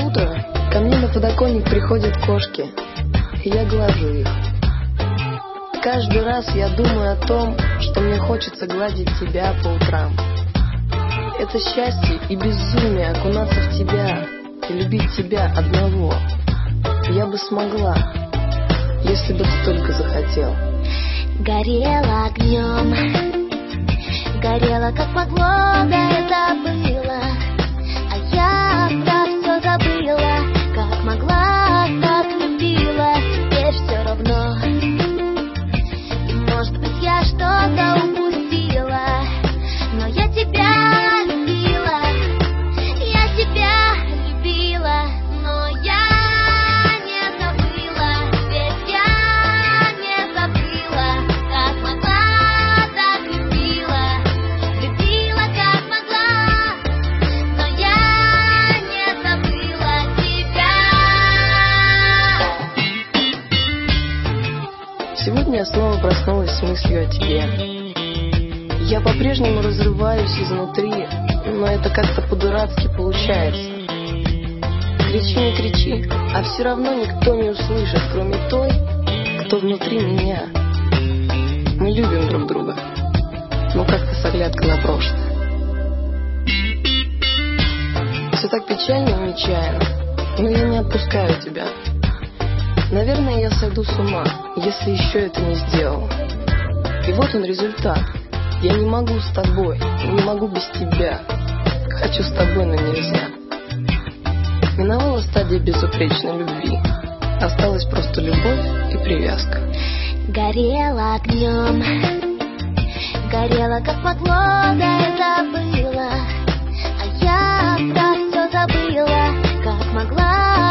Почему-то ко мне на подоконник приходят кошки, и я глажу их. Каждый раз я думаю о том, что мне хочется гладить тебя по утрам. Это счастье и безумие окунаться в тебя и любить тебя одного. Я бы смогла, если бы ты только захотел. Горела огнем, горела как могло, да это было. А я про все забыла, как могла, так любила. Теперь все равно, и может быть я что-то упустила, но я тебя любила, я тебя любила, но я не забыла, ведь я не забыла, как могла, так любила, любила как могла, но я не забыла тебя. Сегодня я снова проснулась с мыслью о тебе. Я по-прежнему разрываюсь изнутри, но это как-то по-дурацки получается. Кричи, не кричи, а все равно никто не услышит, кроме той, кто внутри меня. Мы любим друг друга, но как-то с оглядкой на прошлое. Все так печально и нечаянно, но я не отпускаю тебя. Наверное, я сойду с ума, если еще это не сделал. И вот он результат. Я не могу с тобой, не могу без тебя. Хочу с тобой, но нельзя. Миновала стадия безупречной любви. Осталась просто любовь и привязка. Горела огнем, горела как могло, да это было. А я про все забыла, как могла,